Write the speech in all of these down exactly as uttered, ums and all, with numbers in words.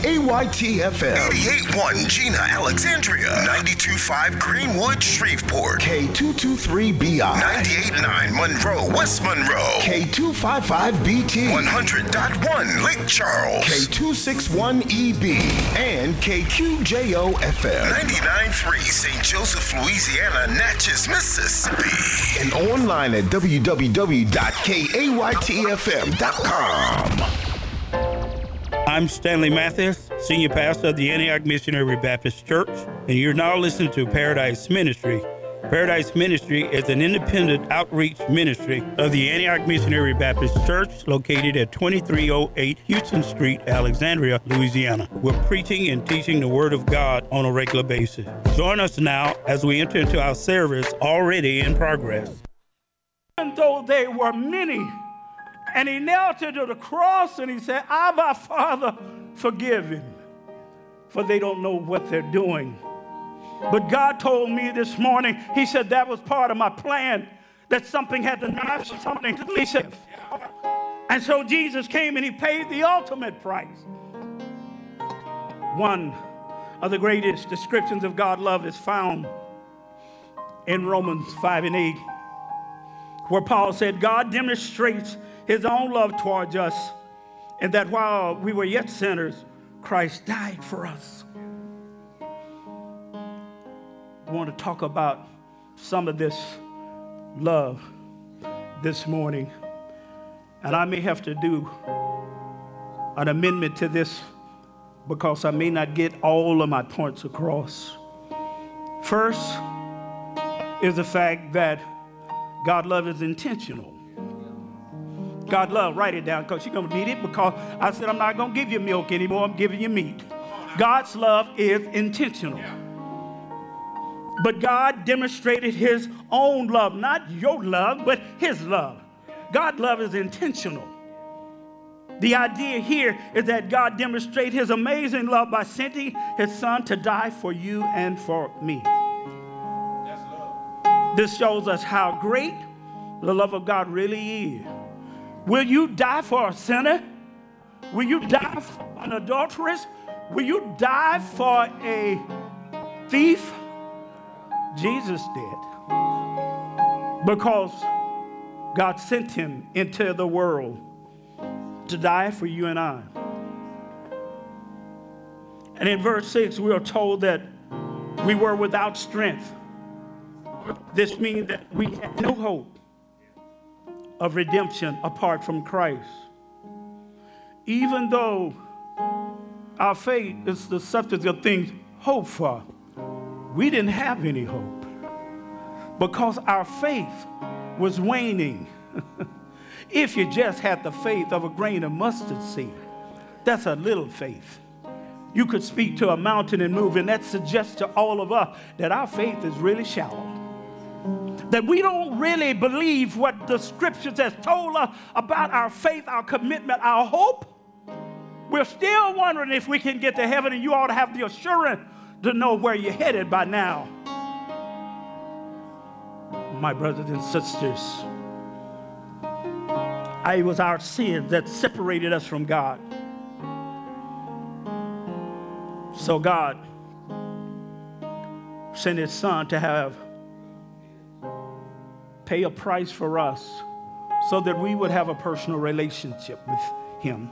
A Y T F M. eighty-eight point one Gina, Alexandria. ninety-two point five Greenwood, Shreveport. K two two three B I. ninety-eight point nine Monroe, West Monroe. K two five five B T. one hundred point one Lake Charles. K two six one E B. And K Q J O F M. ninety-nine point three Saint Joseph, Louisiana, Natchez, Mississippi. And online at w w w dot k a y t f m dot com. I'm Stanley Mathis, Senior Pastor of the Antioch Missionary Baptist Church, and you're now listening to Paradise Ministry. Paradise Ministry is an independent outreach ministry of the Antioch Missionary Baptist Church located at twenty-three oh eight Houston Street, Alexandria, Louisiana. We're preaching and teaching the Word of God on a regular basis. Join us now as we enter into our service already in progress. Even though they were many, and he knelt to the cross and he said, Abba, Father, forgive him, for they don't know what they're doing. But God told me this morning, he said that was part of my plan, that something had to die for something to live. And so Jesus came and he paid the ultimate price. One of the greatest descriptions of God's love is found in Romans five and eight, where Paul said, God demonstrates his own love towards us, and that while we were yet sinners, Christ died for us. I want to talk about some of this love this morning, and I may have to do an amendment to this because I may not get all of my points across. First is the fact that God love is intentional. God love, write it down because you're going to need it, because I said I'm not going to give you milk anymore, I'm giving you meat. God's love is intentional. But God demonstrated his own love, not your love, but his love. God's love is intentional. The idea here is that God demonstrated his amazing love by sending his son to die for you and for me. That's love. This shows us how great the love of God really is. Will you die for a sinner? Will you die for an adulteress? Will you die for a thief? Jesus did. Because God sent him into the world to die for you and I. And in verse six, we are told that we were without strength. This means that we had no hope of redemption apart from Christ. Even though our faith is the substance of things hoped for, we didn't have any hope because our faith was waning. If you just had the faith of a grain of mustard seed, that's a little faith. You could speak to a mountain and move, and that suggests to all of us that our faith is really shallow. That we don't really believe what the scriptures has told us about our faith, our commitment, our hope. We're still wondering if we can get to heaven, and you ought to have the assurance to know where you're headed by now. My brothers and sisters, it was our sin that separated us from God. So God sent his son to have pay a price for us so that we would have a personal relationship with him.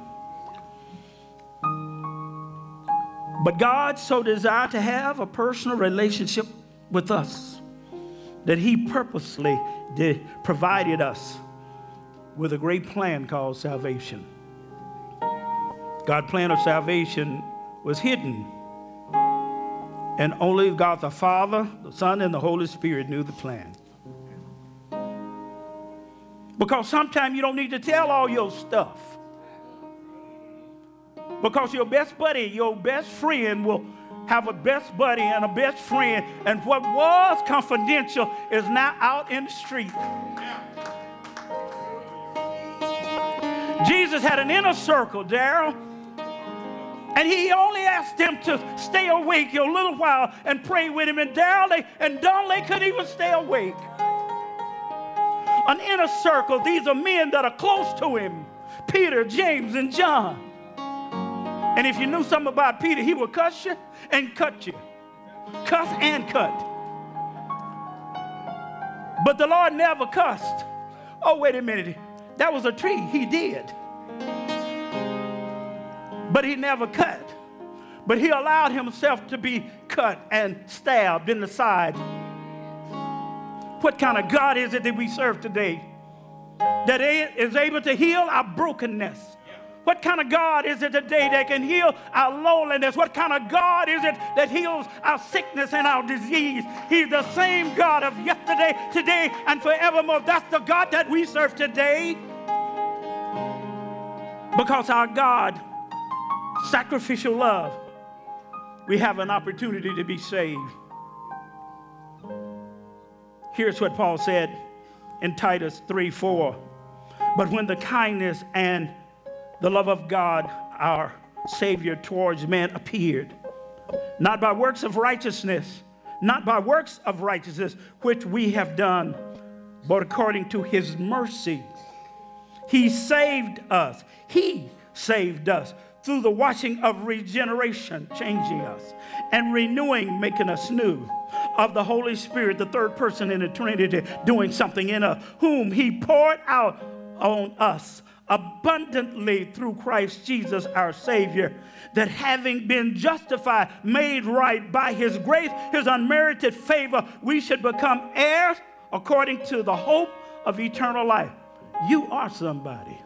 But God so desired to have a personal relationship with us that he purposely did, provided us with a great plan called salvation. God's plan of salvation was hidden, and only God the Father, the Son, and the Holy Spirit knew the plan. Because sometimes you don't need to tell all your stuff. Because your best buddy, your best friend will have a best buddy and a best friend, and what was confidential is now out in the street. Jesus had an inner circle, Daryl, and he only asked them to stay awake a little while and pray with him, and Daryl and Donnelly couldn't even stay awake. An inner circle, these are men that are close to him, Peter, James, and John. And if you knew something about Peter, he would cuss you and cut you. Cuss and cut. But the Lord never cussed. Oh, wait a minute. That was a tree. He did. But he never cut. But he allowed himself to be cut and stabbed in the side. What kind of God is it that we serve today? That is able to heal our brokenness. What kind of God is it today that can heal our loneliness? What kind of God is it that heals our sickness and our disease? He's the same God of yesterday, today, and forevermore. That's the God that we serve today. Because our God, sacrificial love, we have an opportunity to be saved. Here's what Paul said in Titus three four. But when the kindness and the love of God, our Savior towards man appeared, not by works of righteousness, not by works of righteousness, which we have done, but according to his mercy, he saved us. He saved us through the washing of regeneration, changing us, and renewing, making us new, of the Holy Spirit, the third person in the Trinity, doing something in us, whom he poured out on us abundantly through Christ Jesus our Savior, that having been justified, made right by his grace, his unmerited favor, we should become heirs according to the hope of eternal life. You are somebody.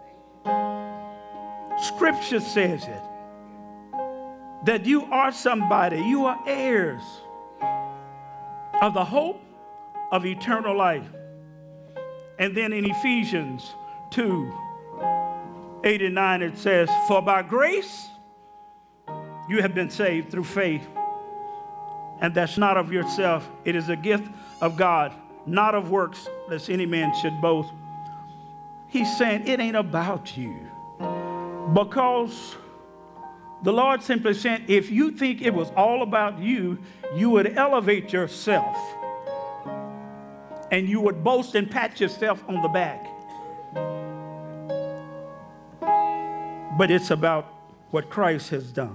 Scripture says it, that you are somebody. You are heirs of the hope of eternal life. And then in Ephesians two, eight and nine, it says, for by grace you have been saved through faith. And that's not of yourself. It is a gift of God, not of works, lest any man should boast. He's saying it ain't about you. Because the Lord simply said, if you think it was all about you, you would elevate yourself. And you would boast and pat yourself on the back. But it's about what Christ has done.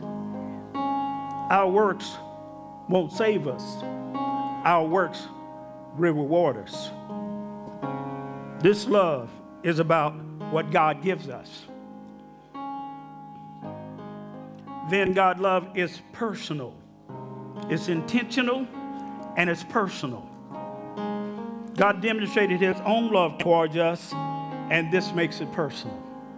Our works won't save us. Our works will reward us. This love is about what God gives us. Then God's love is personal. It's intentional and it's personal. God demonstrated his own love towards us, and this makes it personal.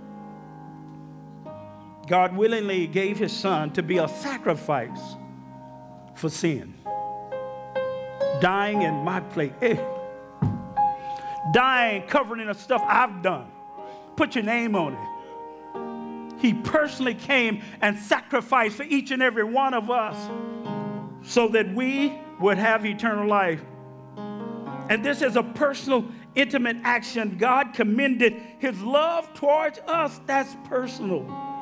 God willingly gave his son to be a sacrifice for sin, dying in my place. Eh. Dying, covering the stuff I've done. Put your name on it. He personally came and sacrificed for each and every one of us so that we would have eternal life. And this is a personal, intimate action. God commended his love towards us. That's personal.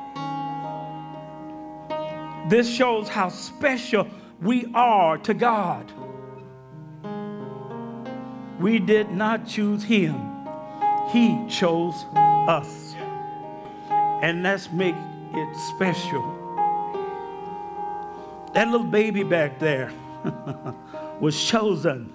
This shows how special we are to God. We did not choose him. He chose us. And let's make it special. That little baby back there was chosen.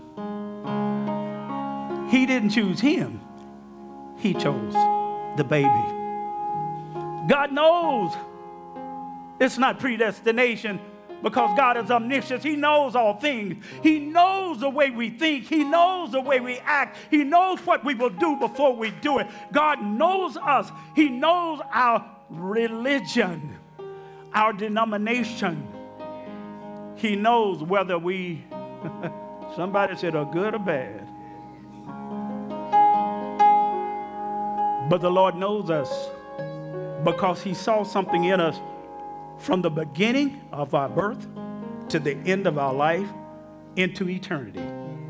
He didn't choose him. He chose the baby. God knows it's not predestination, because God is omniscient. He knows all things. He knows the way we think. He knows the way we act. He knows what we will do before we do it. God knows us. He knows our religion, our denomination. He knows whether we, somebody said, are good or bad. But the Lord knows us because he saw something in us from the beginning of our birth to the end of our life into eternity.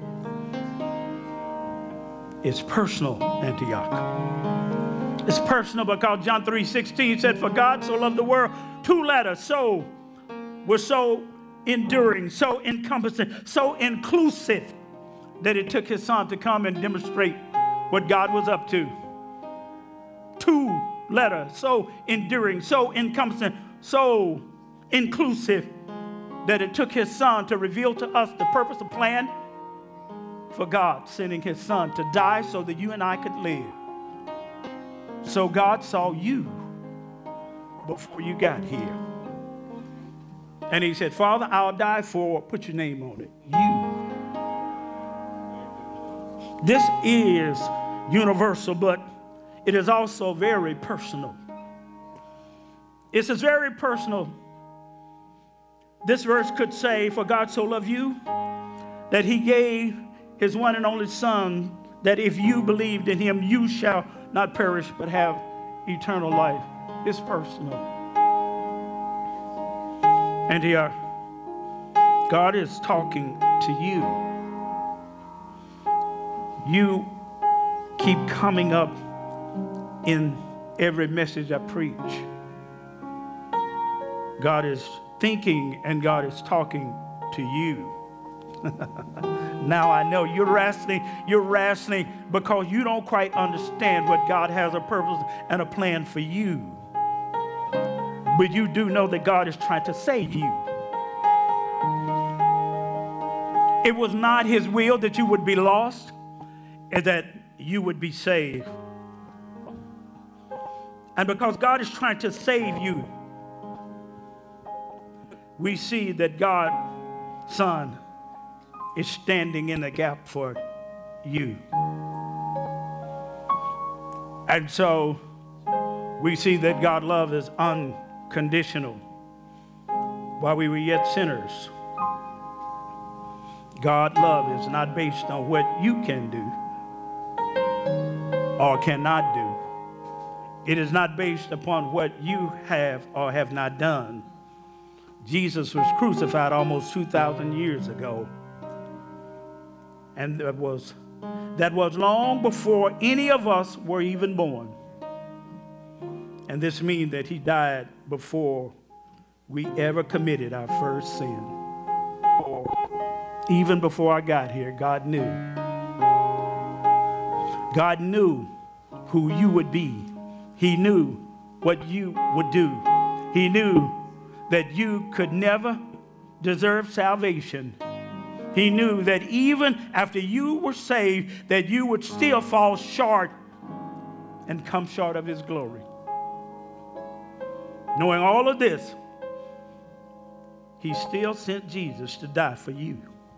It's personal, Antioch. It's personal because John three sixteen said, for God so loved the world, two letters, so were so enduring, so encompassing, so inclusive that it took his son to come and demonstrate what God was up to. Two letter, so enduring, so encompassing, so inclusive that it took his son to reveal to us the purpose and plan for God sending his son to die so that you and I could live. So God saw you before you got here. And he said, Father, I'll die for, put your name on it, you. This is universal, but it is also very personal. It's very personal. This verse could say, for God so loved you that he gave his one and only son, that if you believed in him, you shall not perish but have eternal life. It's personal. And here, God is talking to you. You keep coming up in every message I preach. God is thinking and God is talking to you. Now I know you're wrestling, you're wrestling because you don't quite understand what God has a purpose and a plan for you. But you do know that God is trying to save you. It was not his will that you would be lost and that you would be saved. And because God is trying to save you, we see that God, Son, is standing in the gap for you. And so we see that God's love is unconditional. While we were yet sinners, God's love is not based on what you can do or cannot do. It is not based upon what you have or have not done. Jesus was crucified almost two thousand years ago. And that was, that was long before any of us were even born. And this means that he died before we ever committed our first sin. Or even before I got here, God knew. God knew who you would be. He knew what you would do. He knew that you could never deserve salvation. He knew that even after you were saved, that you would still fall short and come short of his glory. Knowing all of this, he still sent Jesus to die for you.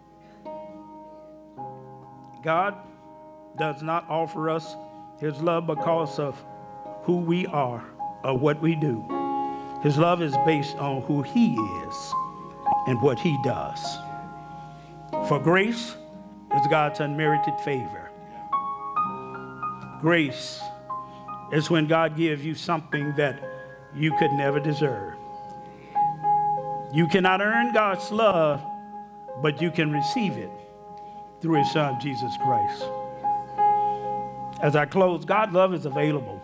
God does not offer us his love because of who we are or what we do. His love is based on who he is and what he does. For grace is God's unmerited favor. Grace is when God gives you something that you could never deserve. You cannot earn God's love, but you can receive it through his son, Jesus Christ. As I close, God's love is available.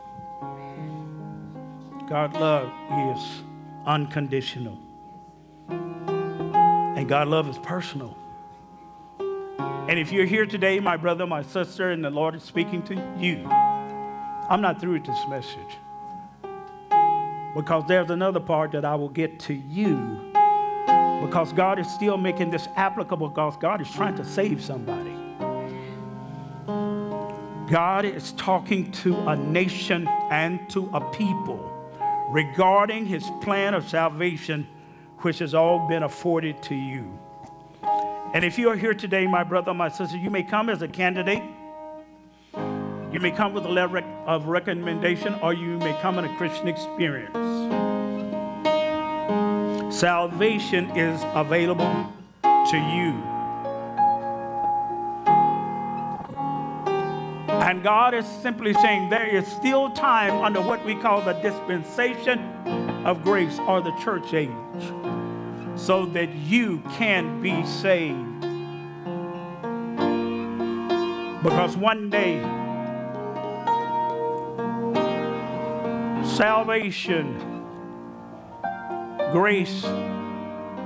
God's love is unconditional. And God's love is personal. And if you're here today, my brother, my sister, and the Lord is speaking to you, I'm not through with this message. Because there's another part that I will get to you. Because God is still making this applicable, because God is trying to save somebody. God is talking to a nation and to a people regarding his plan of salvation, which has all been afforded to you. And if you are here today, my brother, my sister, you may come as a candidate. You may come with a letter of recommendation, or you may come in a Christian experience. Salvation is available to you. And God is simply saying there is still time under what we call the dispensation of grace, or the church age, so that you can be saved. Because one day, salvation, grace,